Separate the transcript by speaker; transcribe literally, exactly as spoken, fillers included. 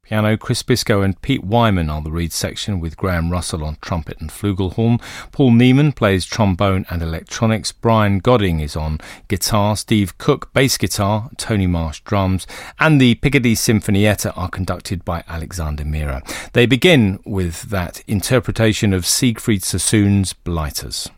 Speaker 1: Piano, Chris Biscoe and Pete Wyman are the Reed section, with Graham Russell on trumpet and flugelhorn. Paul Neiman plays trombone and electronics. Brian Godding is on guitar. Steve Cook, bass guitar. Tony Marsh, drums. And the Picardy Sinfonietta are conducted by Alexander Mira. They begin with that interpretation of Siegfried Sassoon's Blighters.